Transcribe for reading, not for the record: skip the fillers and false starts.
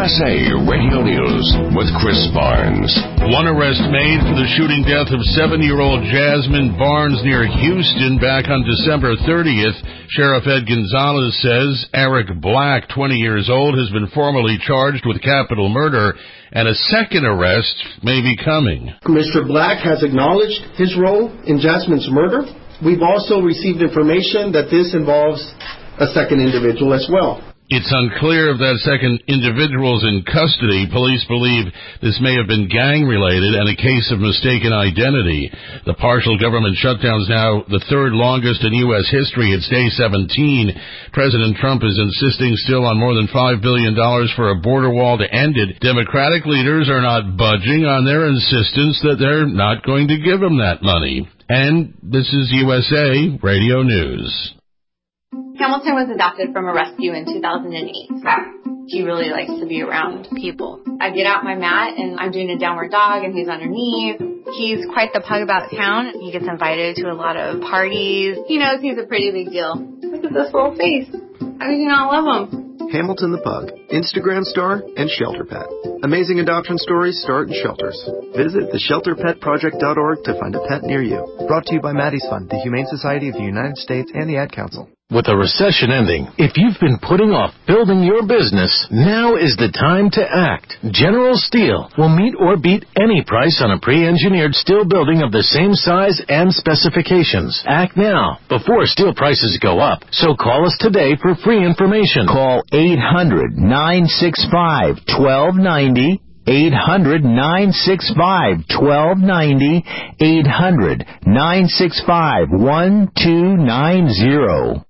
USA Radio News with Chris Barnes. One arrest made for the shooting death of 7-year-old Jasmine Barnes near Houston back on December 30th. Sheriff Ed Gonzalez says Eric Black, 20 years old, has been formally charged with capital murder, and a second arrest may be coming. Mr. Black has acknowledged his role in Jasmine's murder. We've also received information that this involves a second individual as well. It's unclear if that second individual is in custody. Police believe this may have been gang-related and a case of mistaken identity. The partial government shutdown is now the third longest in U.S. history. It's day 17. President Trump is insisting still on more than $5 billion for a border wall to end it. Democratic leaders are not budging on their insistence that they're not going to give him that money. And this is USA Radio News. Hamilton was adopted from a rescue in 2008. He really likes to be around people. I get out my mat and I'm doing a downward dog and he's underneath. He's quite the pug about town. He gets invited to a lot of parties. He knows he's a pretty big deal. Look at this little face. How do you not love him? Hamilton the Pug, Instagram star, and Shelter Pet. Amazing adoption stories start in shelters. Visit theshelterpetproject.org to find a pet near you. Brought to you by Maddie's Fund, the Humane Society of the United States, and the Ad Council. With a recession ending, if you've been putting off building your business, now is the time to act. General Steel will meet or beat any price on a pre-engineered steel building of the same size and specifications. Act now, before steel prices go up. So call us today for free information. Call 800-965-1290. 800-965-1290. 800-965-1290.